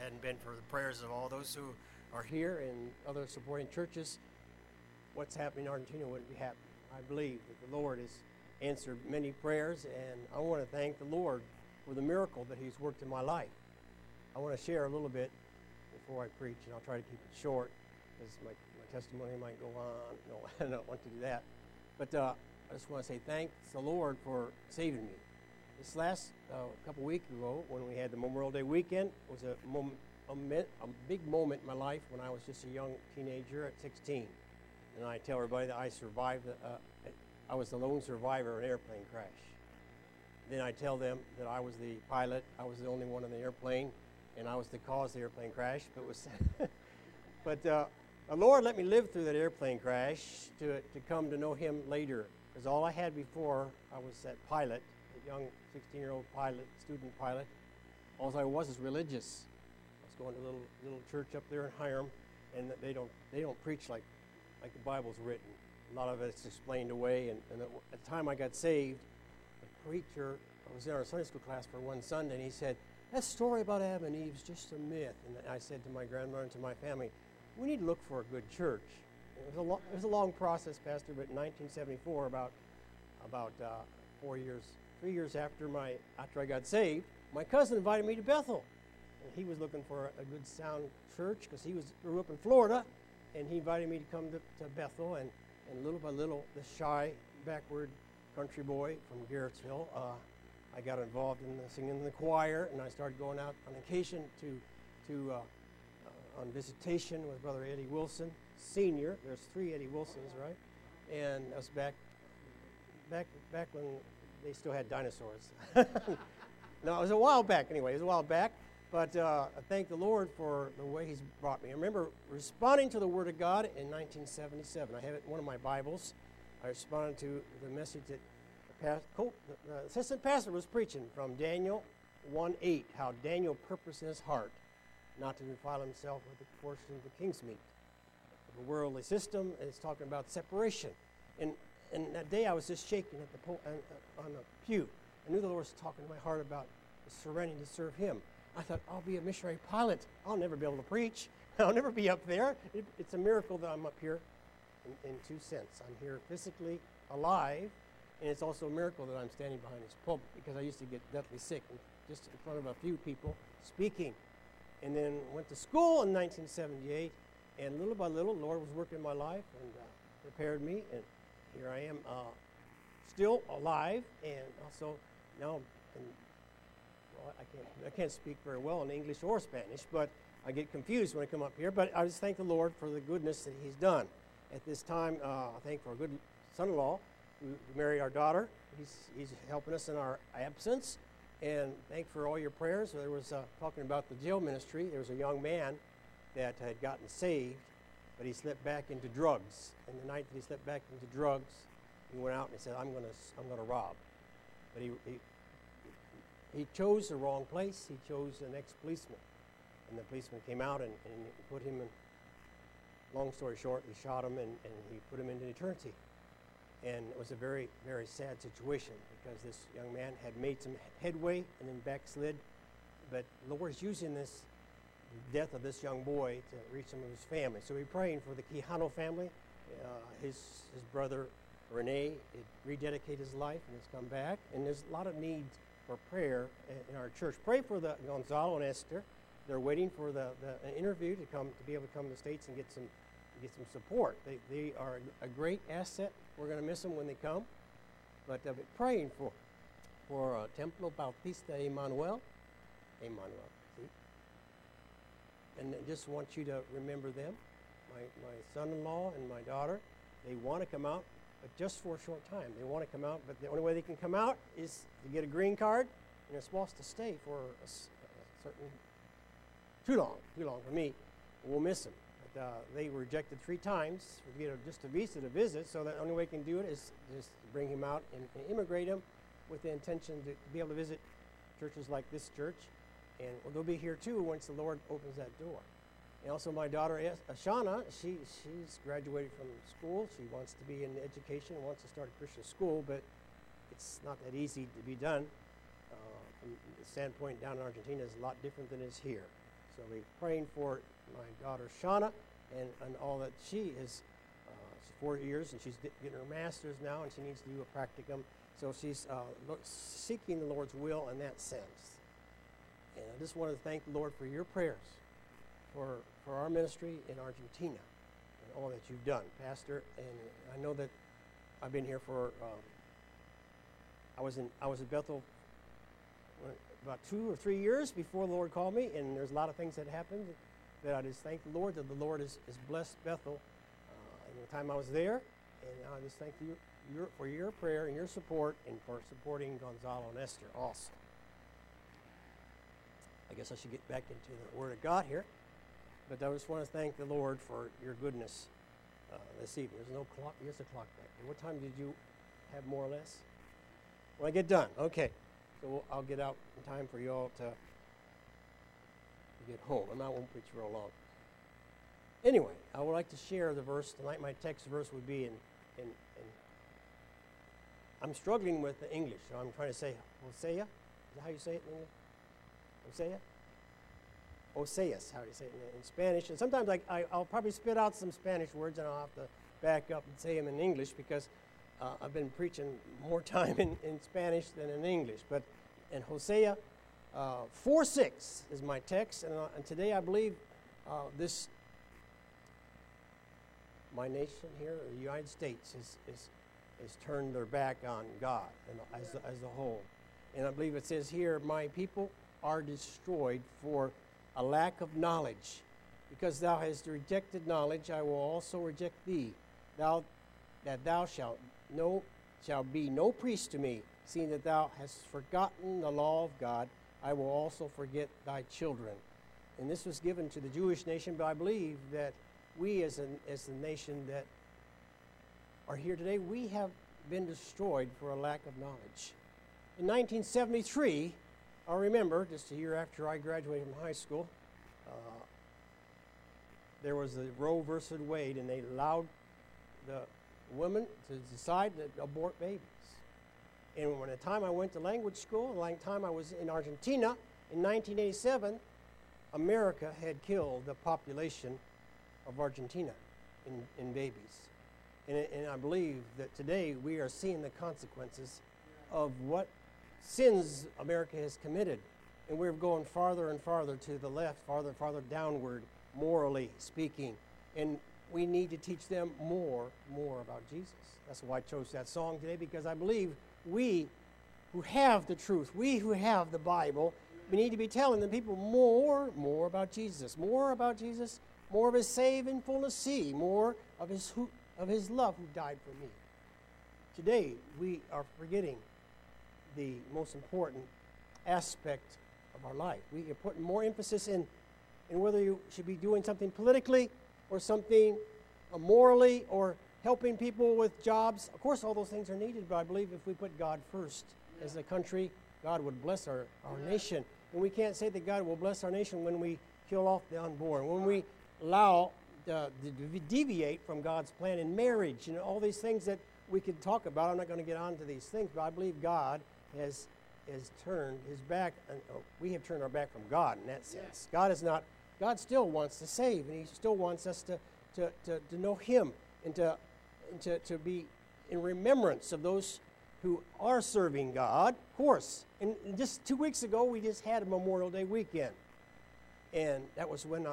hadn't been for the prayers of all those who are here and other supporting churches, what's happening in Argentina wouldn't be happening. I believe that the Lord has answered many prayers, and I want to thank the Lord for the miracle that He's worked in my life. I want to share a little bit before I preach, and I'll try to keep it short, because my testimony might go on. No, I don't want to do that. But I just want to say thanks the Lord for saving me. This last couple weeks ago, when we had the Memorial Day weekend, was a big moment in my life when I was just a young teenager at 16. And I tell everybody that I survived, I was the lone survivor of an airplane crash. Then I tell them that I was the pilot, I was the only one in the airplane, and I was the cause of the airplane crash. But the Lord let me live through that airplane crash to come to know Him later. Because all I had before, I was that pilot, that young 16-year-old pilot, student pilot. All I was religious. I was going to a little church up there in Hiram, and they don't preach like the Bible's written. A lot of it's explained away. And at the time I got saved, the preacher, I was in our Sunday school class for one Sunday, and he said, "That story about Adam and Eve is just a myth." And I said to my grandmother and to my family, "We need to look for a good church." It was a long process, Pastor, but in 1974, about 3 years after I got saved, my cousin invited me to Bethel. And he was looking for a good sound church because he grew up in Florida, and he invited me to come to Bethel. And little by little, this shy, backward country boy from Garrettsville, I got involved in singing in the choir, and I started going out on occasion on visitation with Brother Eddie Wilson, Senior. There's 3 Eddie Wilsons, right? And that was back when they still had dinosaurs. No, it was a while back anyway. It was a while back. But I thank the Lord for the way He's brought me. I remember responding to the Word of God in 1977. I have it in one of my Bibles. I responded to the message that the assistant pastor was preaching from Daniel 1:8, how Daniel purposed in his heart not to defile himself with the portion of the king's meat. The worldly system, and it's talking about separation. And that day I was just shaking at on the pew. I knew the Lord was talking to my heart about surrendering to serve Him. I thought, I'll be a missionary pilot. I'll never be able to preach. I'll never be up there. It's a miracle that I'm up here in two senses. I'm here physically alive, and it's also a miracle that I'm standing behind this pulpit, because I used to get deathly sick just in front of a few people speaking. And then went to school in 1978, and little by little, the Lord was working in my life and prepared me, and here I am still alive, and also now I can't speak very well in English or Spanish, but I get confused when I come up here. But I just thank the Lord for the goodness that He's done. At this time, I thank for a good son-in-law who married our daughter. He's helping us in our absence. And thank for all your prayers. There was talking about the jail ministry. There was a young man that had gotten saved, but he slipped back into drugs. And the night that he slipped back into drugs, he went out and he said, "I'm gonna rob." But he chose the wrong place. He chose an ex-policeman, and the policeman came out and put him in. Long story short, he shot him and he put him into eternity. And it was a very, very sad situation, because this young man had made some headway and then backslid. But the Lord is using the death of this young boy to reach some of his family. So we're praying for the Quijano family. His brother Rene rededicated his life and has come back. And there's a lot of needs for prayer in our church. Pray for the Gonzalo and Esther. They're waiting for the interview to be able to come to the States and get some support. They are a great asset. We're going to miss them when they come. But praying for Templo Bautista Emmanuel. See? And I just want you to remember them. My son-in-law and my daughter, they want to come out, but just for a short time. They want to come out, but the only way they can come out is to get a green card, and they're supposed to stay for a certain... Too long for me. We'll miss them. They were rejected 3 times to get just a visa to visit, so the only way we can do it is just bring him out and immigrate him with the intention to be able to visit churches like this church. And they'll be here too once the Lord opens that door. And also my daughter, Ashana, she's graduated from school. She wants to be in education, wants to start a Christian school, but it's not that easy to be done. From the standpoint down in Argentina is a lot different than it is here. So we're praying for my daughter Shauna and all that she is. She's 4 years and she's getting her master's now, and she needs to do a practicum. So she's seeking the Lord's will in that sense. And I just want to thank the Lord for your prayers for our ministry in Argentina and all that you've done, Pastor. And I know that I've been here for. I was at Bethel about 2 or 3 years before the Lord called me, and there's a lot of things that happened that I just thank the Lord that the Lord has blessed Bethel in the time I was there, and I just thank you for your prayer and your support, and for supporting Gonzalo and Esther also. I guess I should get back into the Word of God here, but I just want to thank the Lord for your goodness this evening. There's no clock. Here's a clock back there. What time did you have, more or less? When I get done. Okay. So I'll get out in time for you all to get home, and I won't preach real long. Anyway, I would like to share the verse tonight. My text verse would be in I'm struggling with the English, so I'm trying to say Hosea. Is that how you say it in English? Hosea? Oseas, how do you say it in Spanish? And sometimes I'll probably spit out some Spanish words, and I'll have to back up and say them in English, because I've been preaching more time in Spanish than in English. But in Hosea 4:6 is my text, and today I believe my nation here, the United States, is turned their back on God as a whole. And I believe it says here, my people are destroyed for a lack of knowledge. Because thou hast rejected knowledge, I will also reject thee. Thou shalt be no priest to me, seeing that thou hast forgotten the law of God. I will also forget thy children. And this was given to the Jewish nation, but I believe that we as the nation that are here today, we have been destroyed for a lack of knowledge. In 1973, I remember, just a year after I graduated from high school, there was the Roe versus Wade, and they allowed the women to decide to abort babies. And when the time I went to language school, the time I was in Argentina, in 1987, America had killed the population of Argentina in babies. And I believe that today we are seeing the consequences of what sins America has committed. And we're going farther and farther to the left, farther and farther downward, morally speaking. And we need to teach them more about Jesus. That's why I chose that song today, because I believe we who have the truth, we who have the Bible, we need to be telling the people more about Jesus, more of his save in fullness see, more of his love who died for me. Today, we are forgetting the most important aspect of our life. We are putting more emphasis in whether you should be doing something politically or something morally or helping people with jobs. Of course, all those things are needed, but I believe if we put God first as a country, God would bless our nation. And we can't say that God will bless our nation when we kill off the unborn, when we allow to deviate from God's plan in marriage, and all these things that we could talk about. I'm not going to get onto these things, but I believe God has turned his back, and we have turned our back from God in that sense. God still wants to save, and he still wants us to know him and to be in remembrance of those who are serving God, of course. And just 2 weeks ago, we just had a Memorial Day weekend. And that was when,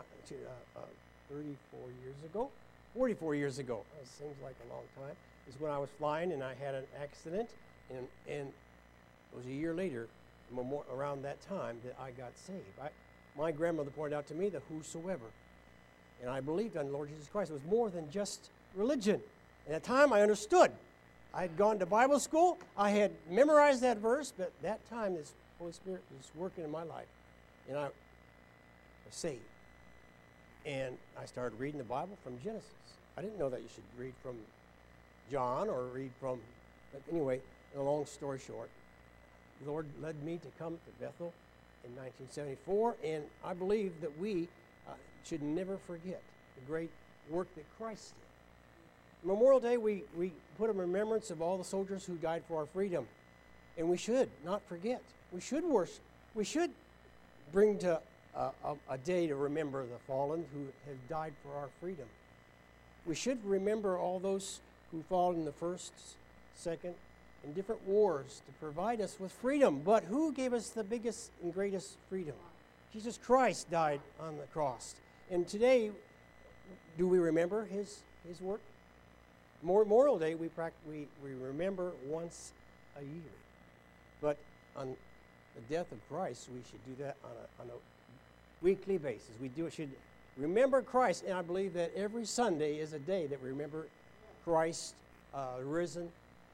44 years ago, it seems like a long time, is when I was flying and I had an accident. And it was a year later, around that time, that I got saved. My grandmother pointed out to me the whosoever. And I believed on the Lord Jesus Christ. It was more than just religion. At that time, I understood. I had gone to Bible school. I had memorized that verse, but that time, this Holy Spirit was working in my life. And I was saved. And I started reading the Bible from Genesis. I didn't know that you should read from John or read from, but anyway, a long story short, the Lord led me to come to Bethel in 1974, and I believe that we should never forget the great work that Christ did. Memorial Day, we put a remembrance of all the soldiers who died for our freedom, and we should not forget. We should worship. We should bring to a day to remember the fallen who have died for our freedom. We should remember all those who fought in the first, second, and different wars to provide us with freedom. But who gave us the biggest and greatest freedom? Jesus Christ died on the cross. And today, do we remember his work? Memorial Day, we remember once a year. But on the death of Christ, we should do that on a weekly basis. Should remember Christ, and I believe that every Sunday is a day that we remember Christ risen,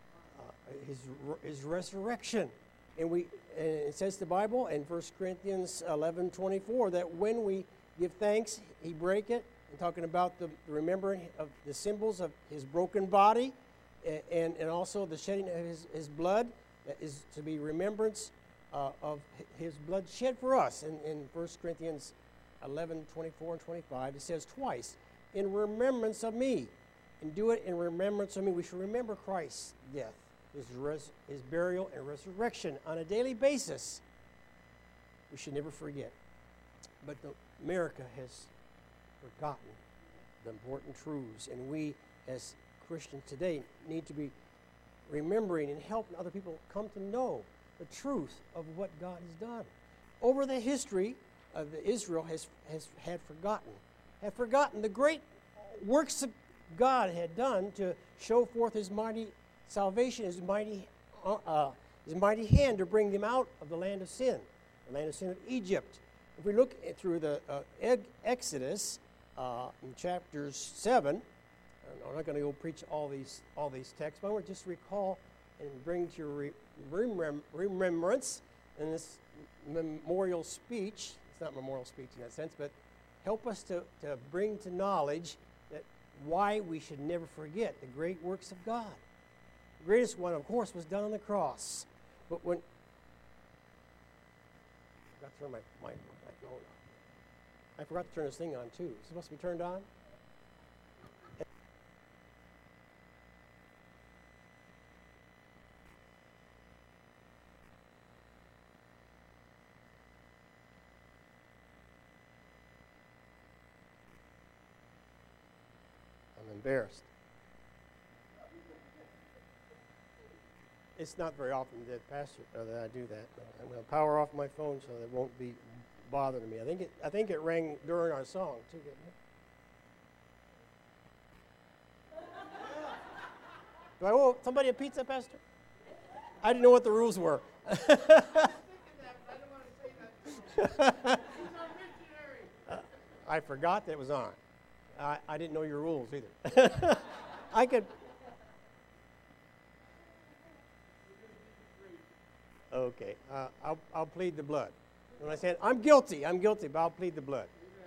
his resurrection. And it says the Bible in 1 Corinthians 11:24 that when we give thanks, he break it, and talking about the remembering of the symbols of his broken body, and also the shedding of his blood, that is to be remembrance of his blood shed for us. In 1 Corinthians 11:24 and 25, it says twice, in remembrance of me. And do it in remembrance of me. We should remember Christ's death, his burial and resurrection on a daily basis. We should never forget. But America has forgotten the important truths, and we as Christians today need to be remembering and helping other people come to know the truth of what God has done. Over the history of Israel has forgotten the great works of God had done to show forth his mighty salvation, his mighty hand to bring them out of the land of sin of Egypt. If we look through the Exodus in chapters 7, I'm not going to go preach all these texts, but I want to just recall and bring to your remembrance in this memorial speech. It's not memorial speech in that sense, but help us to bring to knowledge that why we should never forget the great works of God. The greatest one, of course, was done on the cross. But when I forgot to turn this thing on too. It's supposed to be turned on. I'm embarrassed. It's not very often that I do that. I'm going to power off my phone so that it won't be bothering me. I think it rang during our song too, didn't it? Do I owe somebody a pizza, Pastor? I didn't know what the rules were. I forgot that it was on. I didn't know your rules either. I could. Okay, I'll plead the blood. When I said, I'm guilty, but I'll plead the blood.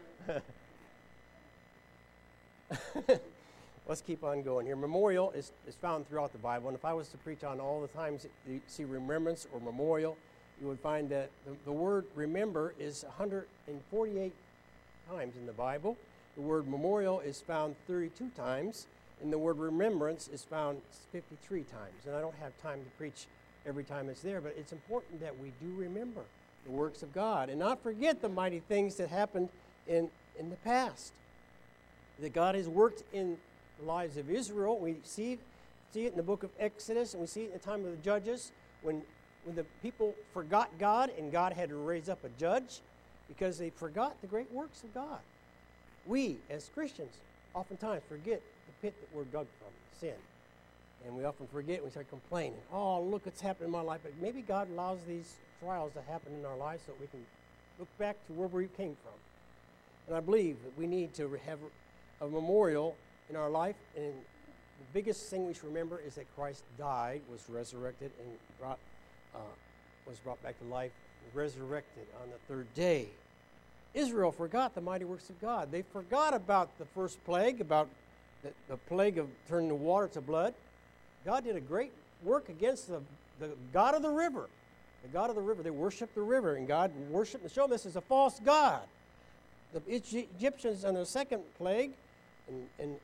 Let's keep on going here. Memorial is found throughout the Bible, and if I was to preach on all the times you see remembrance or memorial, you would find that the word remember is 148 times in the Bible. The word memorial is found 32 times, and the word remembrance is found 53 times. And I don't have time to preach every time it's there, but it's important that we do remember the works of God and not forget the mighty things that happened in the past. That God has worked in the lives of Israel. We see it in the book of Exodus, and we see it in the time of the Judges when the people forgot God and God had to raise up a judge because they forgot the great works of God. We, as Christians, oftentimes forget the pit that we're dug from, sin. And we often forget, we start complaining. Oh, look, it's happened in my life. But maybe God allows these trials to happen in our lives so we can look back to where we came from. And I believe that we need to have a memorial in our life. And the biggest thing we should remember is that Christ died, was resurrected, and was brought back to life, resurrected on the third day. Israel forgot the mighty works of God. They forgot about the first plague, about the plague of turning the water to blood. God did a great work against the God of the river. The God of the river. They worshiped the river, and God worshiped and showed this as a false God. The Egyptians on their second plague, and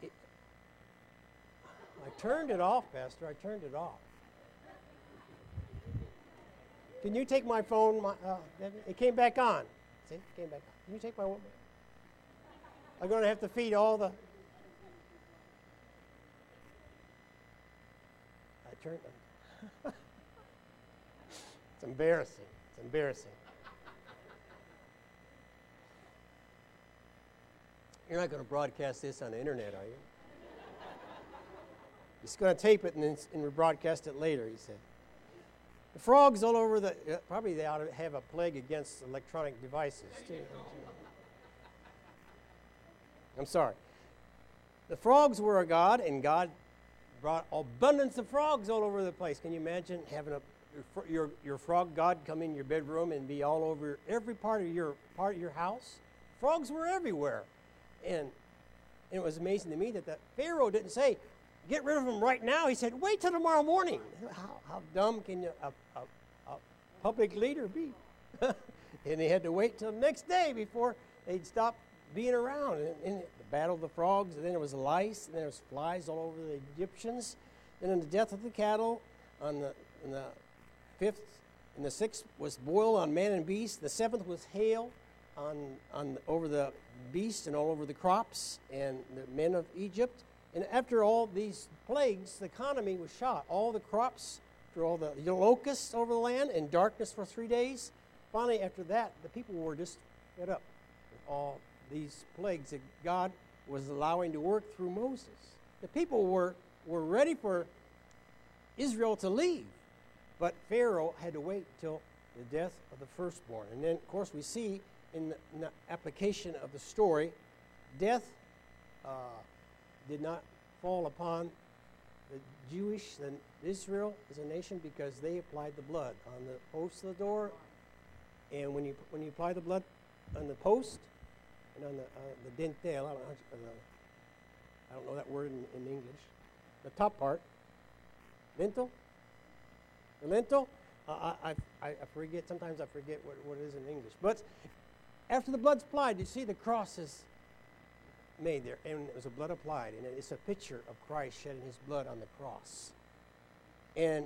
I turned it off, Pastor. I turned it off. Can you take my phone? It came back on. See, it came back on. Can you take my woman? I'm going to have to feed all the... I turned them. It's embarrassing. It's embarrassing. You're not going to broadcast this on the internet, are you? He's going to tape it and rebroadcast it later, he said. The frogs all over the... probably they ought to have a plague against electronic devices, too. I'm sorry. The frogs were a god, and God brought abundance of frogs all over the place. Can you imagine having your frog god come in your bedroom and be all over every part of your house? Frogs were everywhere. And it was amazing to me that the Pharaoh didn't say, get rid of them right now. He said, wait till tomorrow morning. How dumb can a public leader be? And they had to wait till the next day before they'd stop being around. And the battle of the frogs, and then there was lice, and there was flies all over the Egyptians. Then in the death of the cattle, in the fifth and the sixth was boil on man and beast. The seventh was hail over the beasts and all over the crops and the men of Egypt. And after all these plagues, the economy was shot. All the crops, through all the locusts over the land, and darkness for 3 days. Finally, after that, the people were just fed up with all these plagues that God was allowing to work through Moses. The people were ready for Israel to leave, but Pharaoh had to wait till the death of the firstborn. And then, of course, we see in the application of the story, death did not fall upon the Jewish and Israel as a nation because they applied the blood on the posts of the door. And when you apply the blood on the post and on the dentel, I don't know that word in English, the top part, lintel, the lintel. I forget. Sometimes I forget what it is in English. But after the blood's applied, you see the cross is made there, and it was a blood applied, and it's a picture of Christ shedding his blood on the cross. And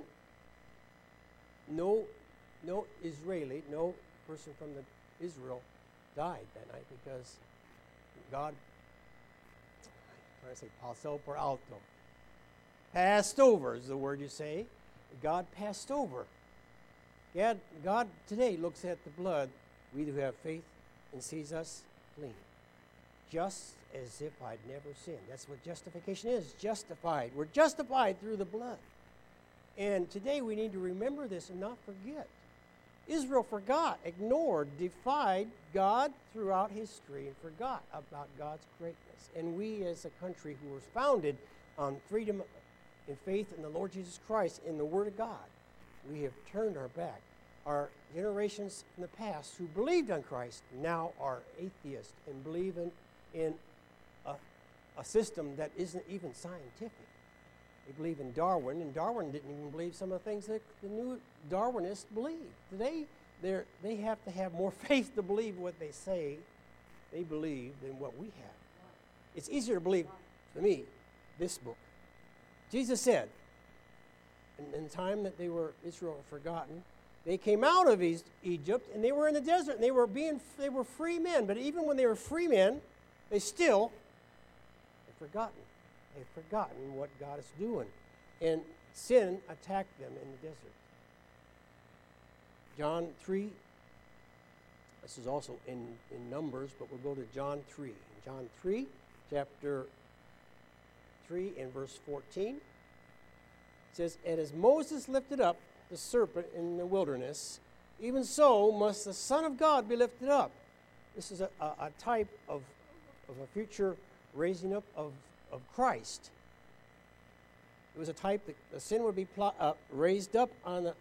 no Israeli, no person from Israel died that night because God, I'm trying to say pasó por alto, passed over is the word you say. God passed over. God today looks at the blood. We who have faith and sees us clean, just as if I'd never sinned. That's what justification is, justified. We're justified through the blood. And today we need to remember this and not forget. Israel forgot, ignored, defied God throughout history and forgot about God's greatness. And we as a country who was founded on freedom and faith in the Lord Jesus Christ, in the Word of God, we have turned our back. Our generations in the past who believed on Christ now are atheists and believe in a system that isn't even scientific. They believe in Darwin, and Darwin didn't even believe some of the things that the new Darwinists believe. Today, they have to have more faith to believe what they say they believe than what we have. It's easier to believe, to me, this book. Jesus said, in the time that Israel were forgotten, they came out of Egypt, and they were in the desert, and they were free men. But even when they were free men, they still had forgotten. They've forgotten what God is doing. And sin attacked them in the desert. John 3, this is also in Numbers, but we'll go to John 3. John 3, chapter 3 and verse 14. It says, and as Moses lifted up the serpent in the wilderness, even so must the Son of God be lifted up. This is a type of a future raising up of Christ. It was a type that the sin would be raised up on the.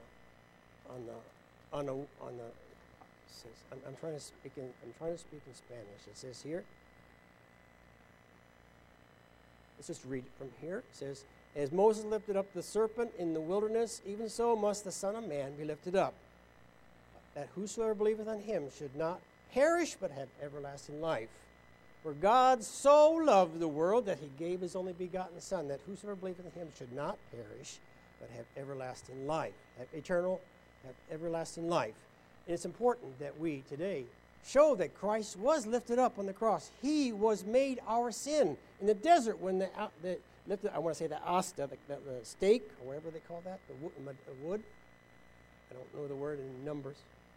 I'm trying to speak in Spanish. It says here. Let's just read it from here. It says, as Moses lifted up the serpent in the wilderness, even so must the Son of Man be lifted up, that whosoever believeth on him should not perish but have everlasting life. For God so loved the world that he gave his only begotten Son, that whosoever believeth in him should not perish but have everlasting life, have everlasting life. And it's important that we today show that Christ was lifted up on the cross. He was made our sin. In the desert, when the lifted, I want to say the asta, the stake, or whatever they call that, the wood. I don't know the word in Numbers.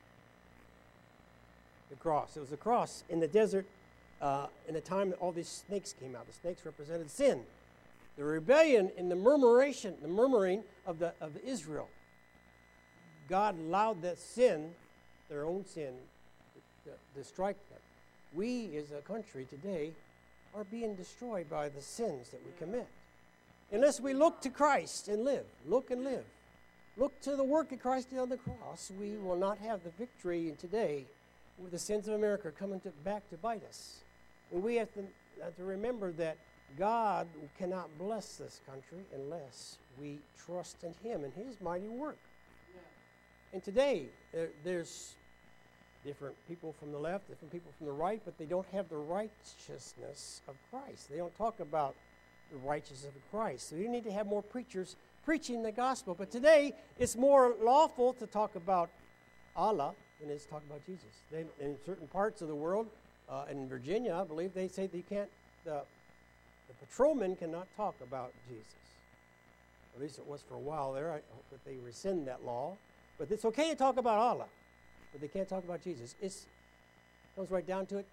The cross. It was the cross in the desert in the time that all these snakes came out. The snakes represented sin. The rebellion and the murmuring of Israel. God allowed that sin, their own sin, to strike them. We as a country today are being destroyed by the sins that we commit. Unless we look to Christ and live. Look and live. Look to the work that Christ did on the cross. We will not have the victory in today with the sins of America coming back to bite us. And we have to remember that God cannot bless this country unless we trust in Him and His mighty work. Yeah. And today, there's different people from the left, different people from the right, but they don't have the righteousness of Christ. They don't talk about the righteousness of Christ. So you need to have more preachers preaching the gospel. But today, it's more lawful to talk about Allah than it is to talk about Jesus. In certain parts of the world, in Virginia, I believe, they say that you can't, the patrolmen cannot talk about Jesus. At least it was for a while there. I hope that they rescind that law. But it's okay to talk about Allah, but they can't talk about Jesus. It comes right down to it.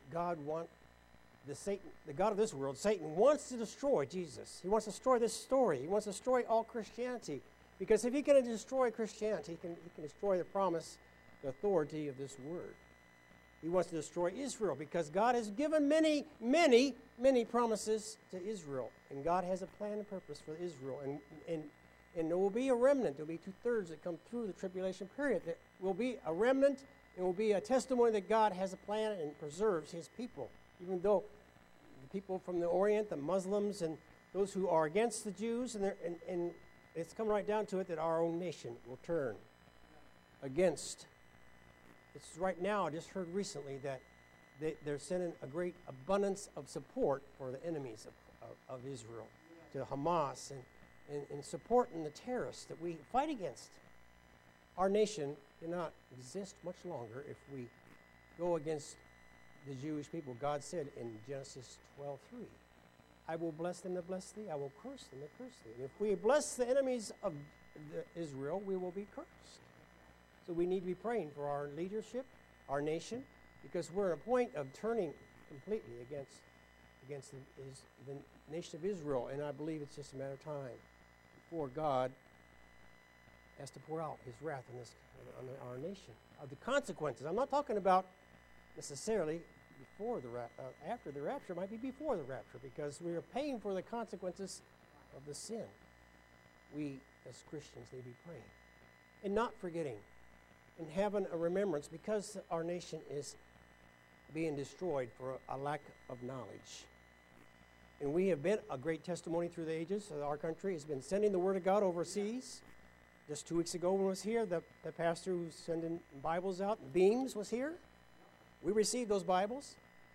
The God of this world, Satan, wants to destroy Jesus. He wants to destroy this story. He wants to destroy all Christianity. Because if he can destroy Christianity, he can destroy the promise, the authority of this word. He wants to destroy Israel because God has given many, many, many promises to Israel. And God has a plan and purpose for Israel. And there will be a remnant. There will be 2/3 that come through the tribulation period. There will be a remnant. It will be a testimony that God has a plan and preserves His people. Even though the people from the Orient, the Muslims, and those who are against the Jews, and it's come right down to it that our own nation will turn against. It's right now, I just heard recently that they're sending a great abundance of support for the enemies of Israel, to Hamas, and supporting the terrorists that we fight against. Our nation cannot exist much longer if we go against the Jewish people. God said in Genesis 12:3, I will bless them that bless thee, I will curse them that curse thee. And if we bless the enemies of Israel, we will be cursed. So we need to be praying for our leadership, our nation, because we're at a point of turning completely against the nation of Israel. And I believe it's just a matter of time before God has to pour out His wrath on our nation. Of the consequences. I'm not talking about necessarily after the rapture. It might be before the rapture, because we are paying for the consequences of the sin. We, as Christians, need to be praying and not forgetting and having a remembrance, because our nation is being destroyed for a lack of knowledge. And we have been a great testimony through the ages. Our country has been sending the Word of God overseas. Just 2 weeks ago when I was here, the pastor who's sending Bibles out, Beams, was here. We received those Bibles.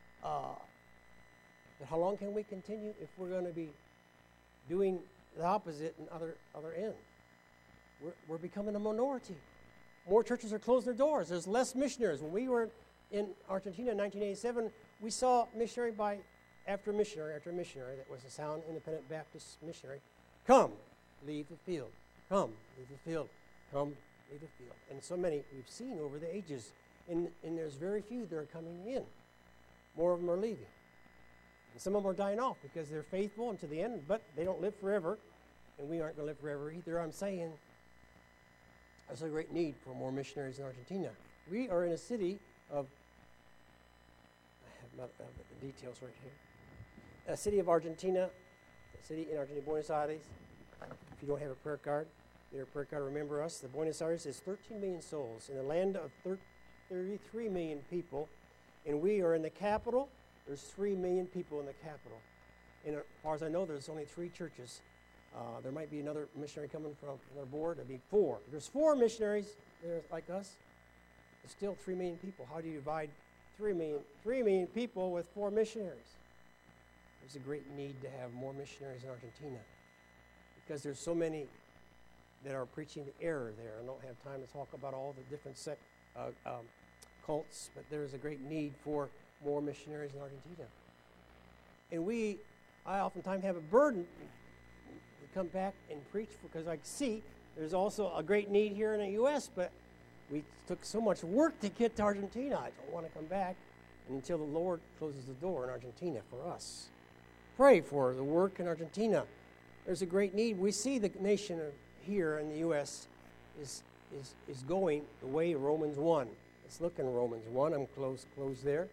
But how long can we continue if we're going to be doing the opposite in other end? We're becoming a minority. More churches are closing their doors. There's less missionaries. When we were in Argentina in 1987, we saw missionary after missionary that was a sound independent Baptist missionary. Come, leave the field. Come, leave the field. Come, leave the field. And so many we've seen over the ages. And there's very few that are coming in. More of them are leaving. And some of them are dying off because they're faithful unto the end, but they don't live forever. And we aren't going to live forever either. I'm saying there's a great need for more missionaries in Argentina. We are in a city of, I have the details right here. A city of Argentina, a city in Argentina, Buenos Aires. If you don't have a prayer card, get a prayer card, remember us. The Buenos Aires is 13 million souls in a land of 33 million people. And we are in the capital. There's 3 million people in the capital. And as far as I know, there's only 3 churches. There might be another missionary coming from their board. There'd be 4. There's 4 missionaries there like us. It's still 3 million people. How do you divide 3 million people with 4 missionaries? There's a great need to have more missionaries in Argentina, because there's so many that are preaching the error there. I don't have time to talk about all the different cults, but there is a great need for more missionaries in Argentina. And I oftentimes have a burden to come back and preach because I see there's also a great need here in the U.S., but we took so much work to get to Argentina. I don't want to come back until the Lord closes the door in Argentina for us. Pray for the work in Argentina. There's a great need. We see the nation here in the U.S. is going the way of Romans 1. Let's look in Romans 1. I'm close there.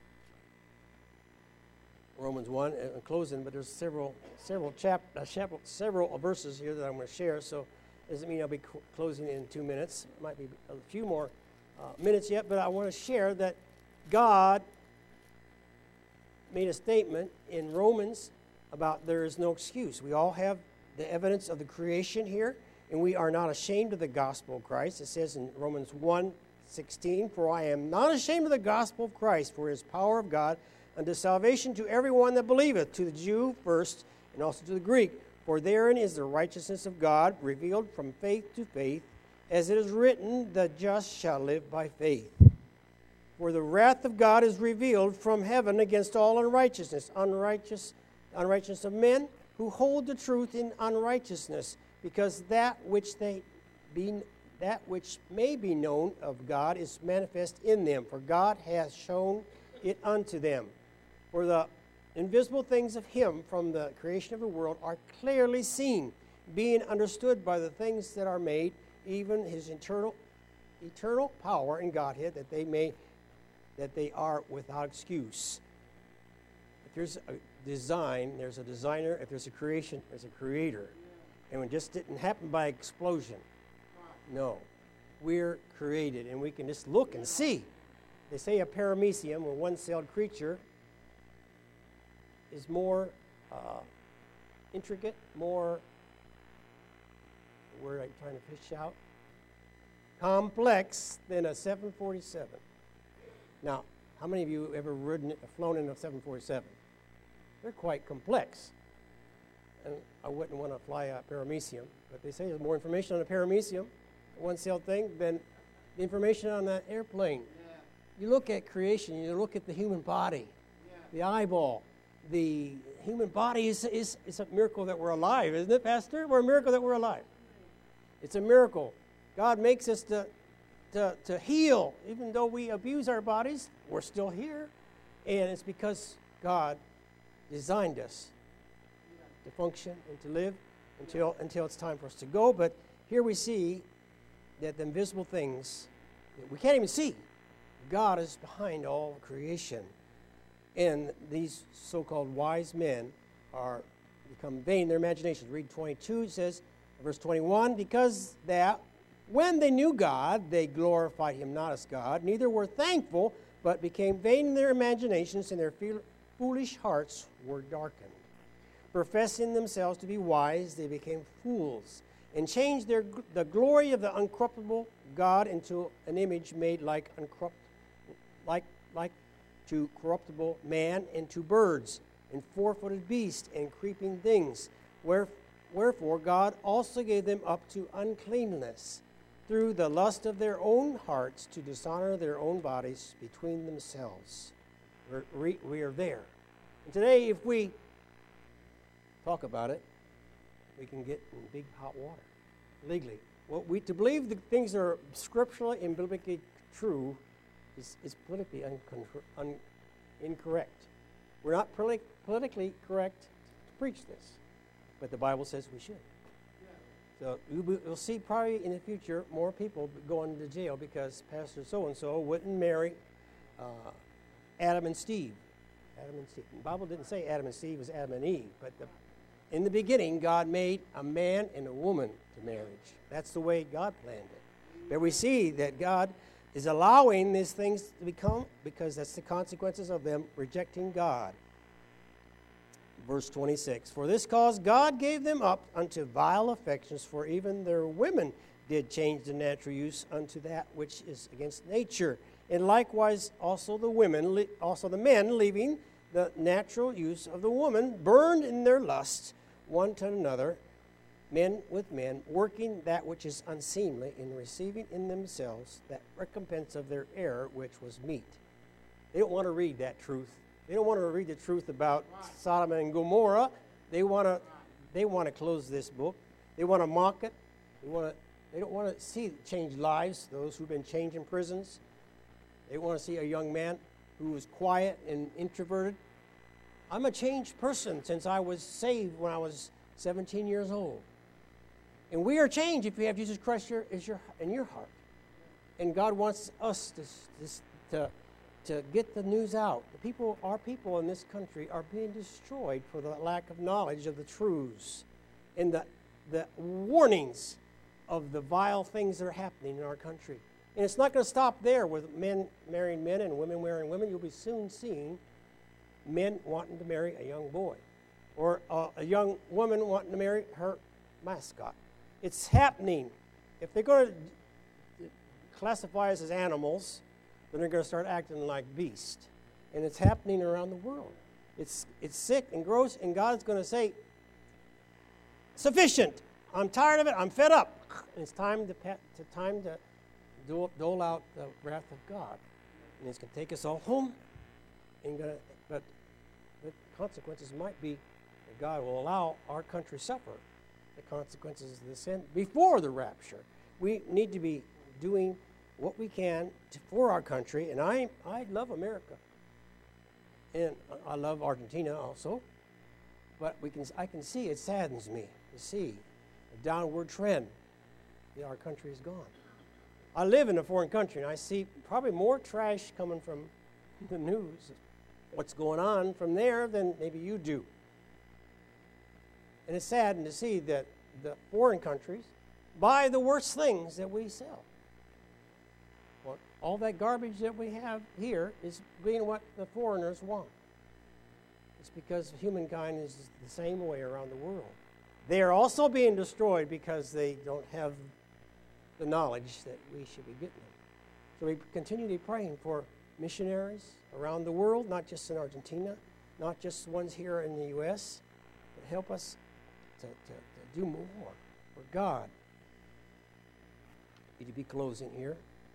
Romans 1. I'm closing, but there's several verses here that I'm going to share. So doesn't mean I'll be closing in 2 minutes. Might be a few more minutes yet, but I want to share that God made a statement in Romans about there is no excuse. We all have the evidence of the creation here, and we are not ashamed of the gospel of Christ. It says in Romans 1:16, "For I am not ashamed of the gospel of Christ, for it is power of God unto salvation to everyone that believeth, to the Jew first, and also to the Greek. For therein is the righteousness of God revealed from faith to faith, as it is written, the just shall live by faith. For the wrath of God is revealed from heaven against all unrighteousness of men who hold the truth in unrighteousness, because that which may be known of God is manifest in them, for God hath shown it unto them. For the invisible things of him from the creation of the world are clearly seen, being understood by the things that are made, even his eternal power and Godhead, that they are without excuse." If there's a design, there's a designer. If there's a creation, there's a creator. And it just didn't happen by explosion. No. We're created, and we can just look and see. They say a paramecium, a one-celled creature, is more intricate, more, word I'm trying to fish out, complex than a 747. Now, how many of you ever flown in a 747? They're quite complex. And I wouldn't want to fly a paramecium, but they say there's more information on a paramecium, a one-celled thing, than the information on that airplane. Yeah. You look at creation, you look at the human body, the eyeball. The human body is a miracle that we're alive, isn't it, Pastor? We're a miracle that we're alive. It's a miracle. God makes us to heal. Even though we abuse our bodies, we're still here. And it's because God designed us to function and to live until it's time for us to go. But here we see that the invisible things that we can't even see, God is behind all creation. And these so-called wise men are become vain in their imaginations. Read 22, it says, verse 21, "Because that when they knew God, they glorified him not as God, neither were thankful, but became vain in their imaginations, and their foolish hearts were darkened. Professing themselves to be wise, they became fools, and changed the glory of the uncorruptible God into an image made like to corruptible man, and to birds, and four-footed beasts, and creeping things. Wherefore God also gave them up to uncleanness, through the lust of their own hearts, to dishonor their own bodies between themselves." We are there. And today, if we talk about it, we can get in big hot water, legally. Well, to believe the things that are scripturally and biblically true is politically incorrect. We're not politically correct to preach this, but the Bible says we should. So you'll see probably in the future more people going to jail because Pastor so-and-so wouldn't marry Adam and Steve. The Bible didn't say Adam and Steve, it was Adam and Eve, but in the beginning, God made a man and a woman to marriage. That's the way God planned it. But we see that God is allowing these things to become, because that's the consequences of them rejecting God. Verse 26, "For this cause God gave them up unto vile affections, for even their women did change the natural use unto that which is against nature. And likewise also the men, leaving the natural use of the woman, burned in their lusts one to another, men with men, working that which is unseemly, in receiving in themselves that recompense of their error, which was meet. They don't want to read that truth. They don't want to read the truth about Sodom and Gomorrah. They want to close this book. They want to mock it. They don't want to see changed lives, those who've been chained in prisons. They want to see a young man who was quiet and introverted. I'm a changed person since I was saved when I was 17 years old. And we are changed if we have Jesus Christ in your heart. And God wants us to get the news out. Our people in this country are being destroyed for the lack of knowledge of the truths and the warnings of the vile things that are happening in our country. And it's not going to stop there with men marrying men and women marrying women. You'll be soon seeing men wanting to marry a young boy or a young woman wanting to marry her mascot. It's happening. If they're going to classify us as animals, then they're going to start acting like beasts. And it's happening around the world. It's sick and gross, and God's going to say, sufficient. I'm tired of it. I'm fed up. And it's time to dole out the wrath of God. And it's going to take us all home. But the consequences might be that God will allow our country to suffer the consequences of the sin before the rapture. We need to be doing what we can for our country. And I love America. And I love Argentina also. But I can see, it saddens me to see a downward trend that our country is gone. I live in a foreign country, and I see probably more trash coming from the news, what's going on from there, than maybe you do. And it's saddened to see that the foreign countries buy the worst things that we sell. Well, all that garbage that we have here is being what the foreigners want. It's because humankind is the same way around the world. They are also being destroyed because they don't have the knowledge that we should be getting. So we continue to be praying for missionaries around the world, not just in Argentina, not just ones here in the U.S., but help us to do more for God. Need to be closing here. It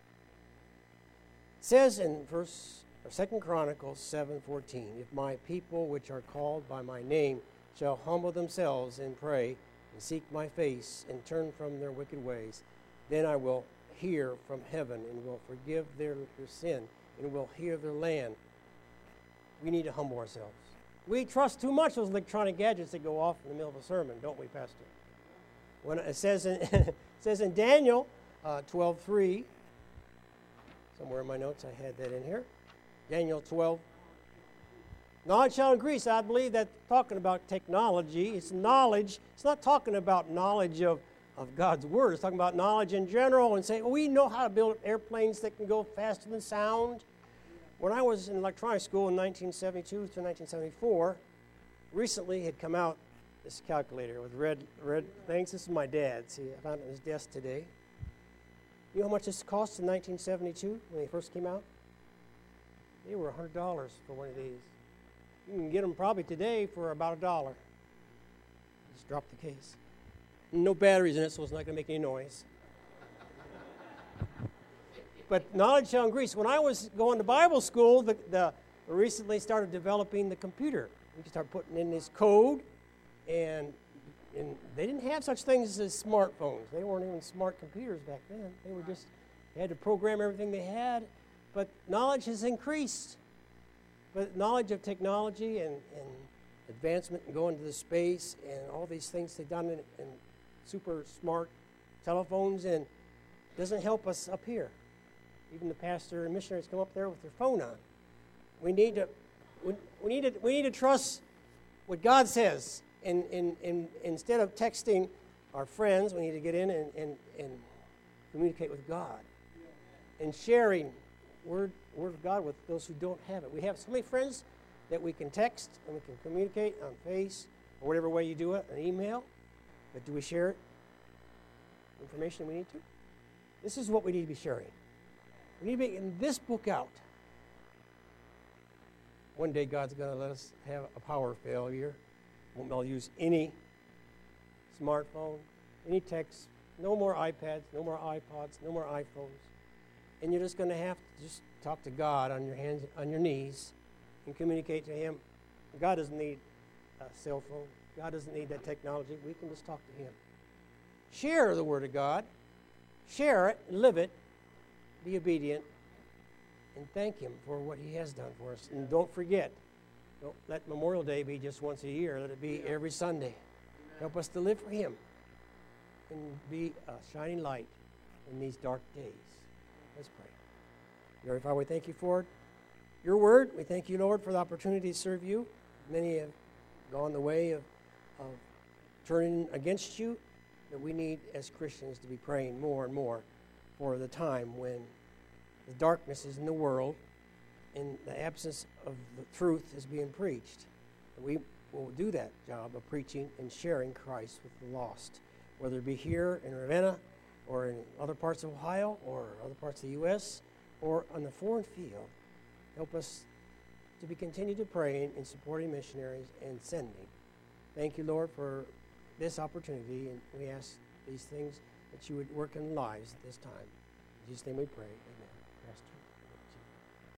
says in 2 Chronicles 7:14, if my people which are called by my name shall humble themselves and pray and seek my face and turn from their wicked ways, then I will hear from heaven and will forgive their sin and will heal their land. We need to humble ourselves. We trust too much those electronic gadgets that go off in the middle of a sermon, don't we, Pastor? When it says in Daniel 12:3, somewhere in my notes I had that in here. Daniel 12. Knowledge shall increase. I believe that's talking about technology. It's knowledge. It's not talking about knowledge of God's Word. It's talking about knowledge in general and saying, we know how to build airplanes that can go faster than sound. When I was in electronics school in 1972 to 1974, recently had come out this calculator with red things. This is my dad's. See, I found it on his desk today. You know how much this cost in 1972 when they first came out? They were $100 for one of these. You can get them probably today for about $1. Just drop the case. No batteries in it, so it's not going to make any noise. But knowledge shall increase. When I was going to Bible school, we recently started developing the computer. We could start putting in this code, and they didn't have such things as smartphones. They weren't even smart computers back then. They had to program everything they had. But knowledge has increased. But knowledge of technology and advancement and going to the space and all these things they've done in super smart telephones and doesn't help us up here. Even the pastor and missionaries come up there with their phone on. We need to trust what God says. And instead of texting our friends, we need to get in and communicate with God. And sharing Word of God with those who don't have it. We have so many friends that we can text and we can communicate on Face or whatever way you do it, an email. But do we share it? Information we need to? This is what we need to be sharing. We need to be getting this book out. One day God's going to let us have a power failure. Won't use any smartphone, any text, no more iPads, no more iPods, no more iPhones. And you're just going to have to just talk to God on your hands, on your knees, and communicate to Him. God doesn't need a cell phone. God doesn't need that technology. We can just talk to Him. Share the Word of God. Share it, live it, be obedient, and thank Him for what He has done for us. And don't forget, don't let Memorial Day be just once a year. Let it be every Sunday. Help us to live for Him and be a shining light in these dark days. Let's pray. Lord, Father, we thank You for Your Word. We thank You, Lord, for the opportunity to serve You. Many have gone the way of turning against You, that we need as Christians to be praying more and more for the time when the darkness is in the world and the absence of the truth is being preached. We will do that job of preaching and sharing Christ with the lost, whether it be here in Ravenna or in other parts of Ohio or other parts of the U.S. or on the foreign field. Help us to be continue to praying and supporting missionaries and sending. Thank You, Lord, for this opportunity, and we ask these things that You would work in lives at this time. In Jesus' name we pray. Amen. Pastor.